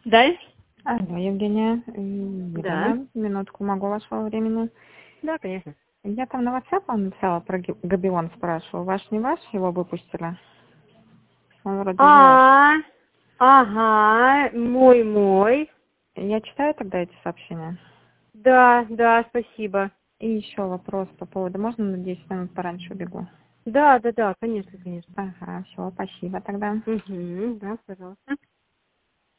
Да? Алло, Евгения, Да. Елена, минутку могу вашего времени. Да, конечно. Я там на WhatsApp вам написала про Габион, спрашиваю. Ваш не ваш, его выпустили? Он вроде ваш. Ага, мой. Я читаю тогда эти сообщения. Да, спасибо. И еще вопрос по поводу, можно на 10 минут пораньше убегу? Да, конечно. Ага, все, спасибо тогда. Угу, да, пожалуйста.